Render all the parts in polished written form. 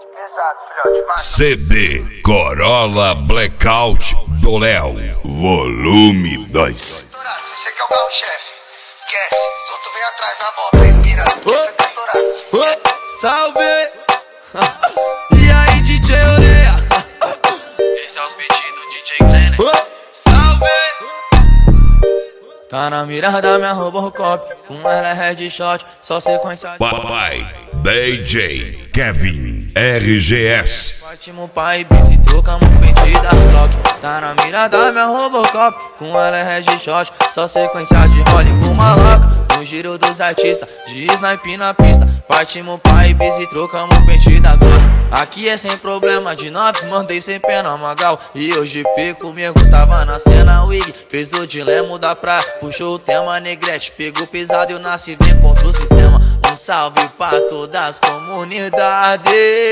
Pesado, filhote, vai. CD Corolla Blackout do Léo, volume 2. Você que é o carro-chefe, esquece. Os outros vêm atrás na volta, respirando, porque você tá estourado. Salve! E aí, DJ Oreia? Esse é os beats do DJ Glenn. Salve! Tá na mira da minha Robocop, com ela é headshot, só sequência de... Papai DJ Kevin RGS. Partimos pai, bis e trocamos pente da Glock. Tá na mira da minha Robocop, com ela é headshot, só sequência de role com maloca. No giro dos artistas, de snipe na pista. Partimos pai, bis e trocamos pente da Glock. Aqui é sem problema, de 9 mandei sem pena Magal. E hoje P comigo tava na cena Wig. Fez o dilema da praia, puxou o tema Negrete. Pegou pesado e eu nasci bem contra o sistema. Um salve pra todas as comunidades.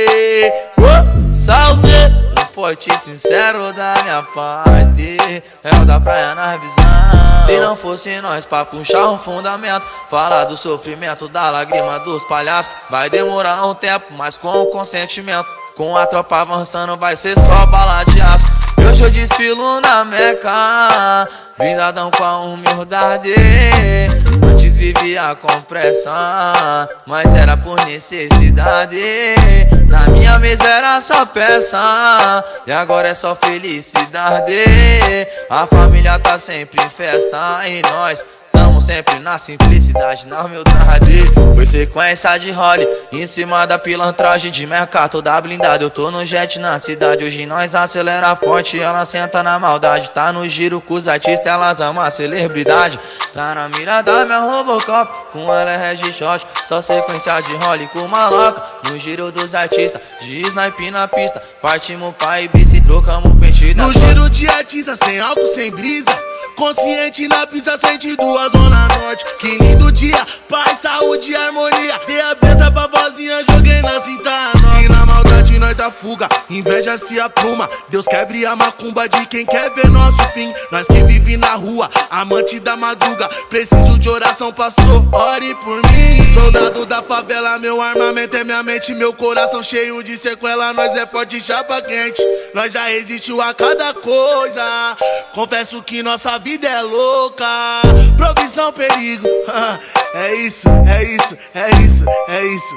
Salve! Um forte e sincero da minha parte. É o da praia na visão. Se não fosse nós pra puxar um fundamento, falar do sofrimento, da lágrima dos palhaços, vai demorar um tempo, mas com o consentimento. Com a tropa avançando vai ser só bala de aço. Hoje eu desfilo na Meca, blindadão com a humildade. Antes vivia com pressão, mas era por necessidade. Na minha mesa era só peça, e agora é só felicidade. A família tá sempre em festa e nós tamo sempre na simplicidade, na humildade. Foi sequência de role, em cima da pilantragem de mercado toda blindada. Eu tô no jet na cidade, hoje nós acelera forte, ela senta na maldade. Tá no giro com os artistas, elas amam a celebridade. Tá na mira da minha Robocop, com ela é headshot, só sequência de role com maloca. No giro dos artistas, de snipe na pista. Partimos pai, bis e trocamos pente da... No giro de artista, sem álcool, sem brisa. Consciente na pista, sentido a zona norte. Que lindo dia, paz, saúde e harmonia. Dei a benção pra vozinha, joguei na cinta nova. E na maldade nós dá fuga, inveja se apruma. Deus quebre a macumba de quem quer ver nosso fim. Nós que vive na rua, amante da madruga. Preciso de oração, pastor, ore por mim. Soldado da favela, meu armamento é minha mente. Meu coração cheio de sequela, nós é forte, chapa quente. Nós já resistiu a cada coisa. Confesso que nossa vida é louca, provisão, perigo. É isso, é isso, é isso, é isso.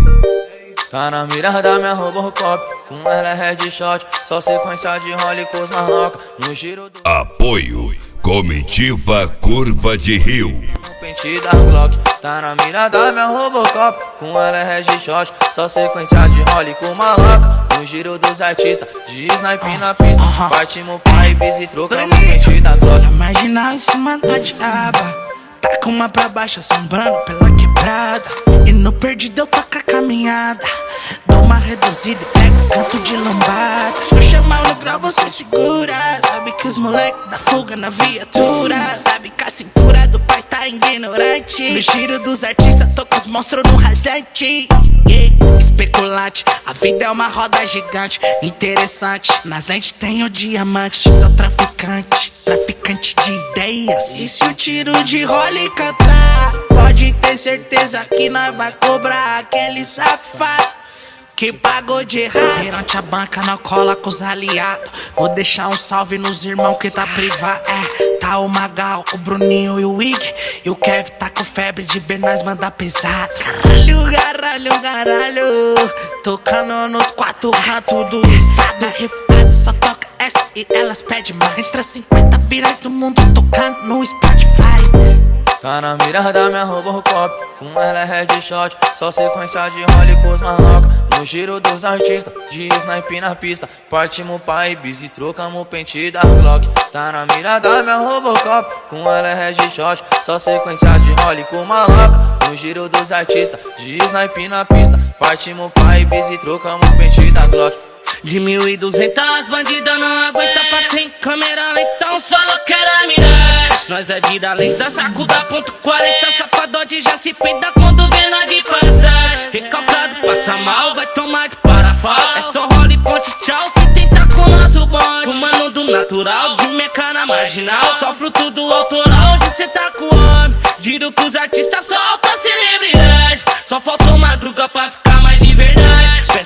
Tá na mira da minha Robocop, com ela é headshot, só sequência de role com os marloca. No giro do... Apoio Comitiva Curva de Rio. Pente da Glock. Tá na mira da minha Robocop, com ela é headshot, só sequência de role com maloca. No giro dos artistas, de snipe na pista. Partimos pai, bis e trocamos pente da Glock. Na marginal em cima da diaba, tá com uma pra baixo, assombrando pela quebrada. E no perdido eu toco a caminhada, dou uma reduzida e pego o canto de lombada. Se eu chamar no grau você segura, sabe que os moleques da fuga na viatura. Sabe que a cintura do pai tá ignorante. No giro dos artistas tô com os monstros no rasante. Especulante, a vida é uma roda gigante. Interessante, nas lentes tem o diamante. Sou traficante, traficante de ideias. E se o tiro de role cantar, pode ter certeza que nós vai cobrar aquele safado que pagou de errado. Perante a banca não cola com os aliados. Vou deixar um salve nos irmãos que tá privado. Tá o Magal, o Bruninho e o Wig. E o Kev tá com febre de ver nós mandar pesado. Caralho, caralho, caralho. Tocando nos quatro cantos do estado. Refutado só toca essa e elas pedem mais. Extra 50 virais do mundo tocando no Spotify. Tá na mira da minha Robocop, com ela é headshot, só sequência de role com os maloca. No giro dos artistas, de snipe na pista. Partimos pai, bis e trocamos pente da Glock. Tá na mira da minha Robocop, com ela é headshot, só sequência de role com maloca. No giro dos artistas, de snipe na pista. Partimos pai, bis e trocamos pente da Glock. De 1.200 bandida não aguenta, passei em câmera lenta, uns falou que era miragem. Nós é vida lenta, saco da ponto 40, safadode já se peida quando vê nós de passagem. Recalcado, passa mal, vai tomar de parafal. É só role, ponte, tchau, se tentar com o nosso bonde. Fumando do natural, de meca na marginal, só fruto do autoral, hoje cê tá com homem. Giro que os artistas soltam celebridade, só faltou madruga pra ficar mais de verdade.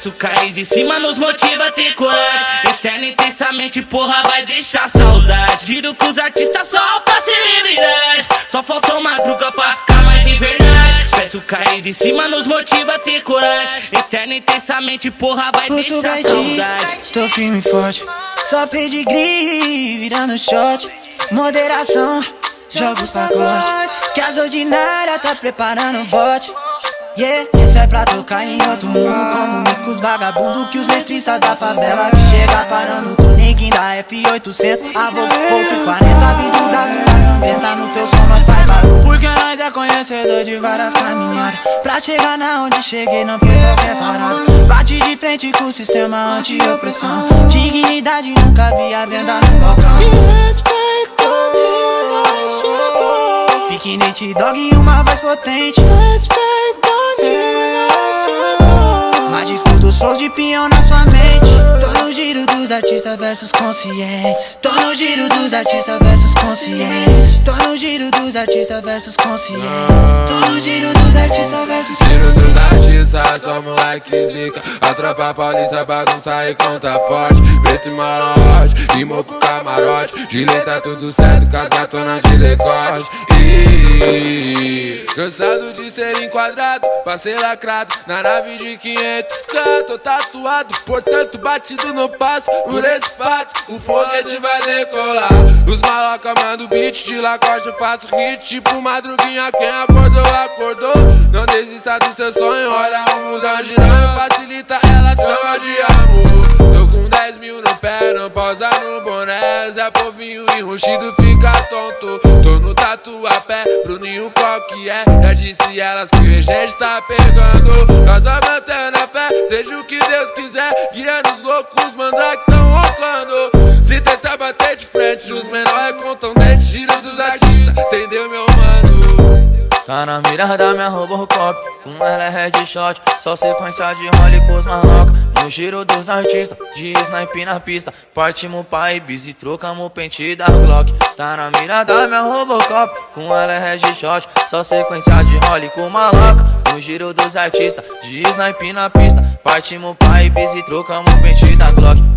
Peço cair de cima, nos motiva a ter coragem. Eterno intensamente, porra, vai deixar saudade. Giro com os artistas, só alta celebridade. Só faltou madruga pra ficar mais de verdade. Peço cair de cima, nos motiva a ter coragem. Eterno intensamente, porra, vai deixar saudade. Tô firme e forte, só pedigree, virando shot. Moderação, joga os pacotes, que as ordinárias tá preparando o bote. Yeah, esse é pra tocar em outro mundo, como com os vagabundos que os letristas da favela que chega parando o neguinho da F800. A Volvo 40, vindo da rua sangrenta, no teu som nós faz barulho. Porque nós é conhecedor de várias caminhadas, pra chegar na onde cheguei não foi qualquer parada. Bate de frente com o sistema anti-opressão, dignidade nunca vi a venda no balcão. De respeito onde nós chegou, pique Nate Dogg e uma voz potente. Respeito mágico dos flows de peão na sua mente. Tô no giro dos artistas versus conscientes. Tô no giro dos artistas versus conscientes. Tô no giro dos artistas versus conscientes. Tô no giro dos artistas versus conscientes. Giro dos artistas, só moleque zica. A tropa paulista bagunça e conta forte. Preto e malote, rimou com camarote. Gileta tudo certo, com as gatonas de decote. Cansado de ser enquadrado, passei lacrado na nave de 500k. Tô tatuado, portanto batido no passo. Por esse fato, o foguete vai decolar. Os maloca mandam beat, de lacoste eu faço hit. Tipo madruguinha, quem acordou, acordou. Não desista do seu sonho, olha o mundão girando. Facilita, ela chama de amor. Tô com 10 mil no pé, não pausa no boné. Zé Povinho enrustido fica tonto. Tô no Tatuapé, Bruninho qual que é? Já disse elas que o regente tá pegando. Nós vamos mantendo a fé, seja o que Deus quiser. Guiando os loucos, mandrake tão roncando. Se tentar bater de frente, os menores é contundente. Giro dos artistas, entendeu meu mano? Tá na mira da minha Robocop, com ela é headshot, só sequência de role com os maloca. No giro dos artistas, de snipe na pista, partimos pra Ibiza e trocamos o pente da Glock. Tá na mira da minha Robocop, com ela é headshot, só sequência de role com maloca. No giro dos artistas, de snipe na pista, partimos pra Ibiza e trocamos o pente da Glock.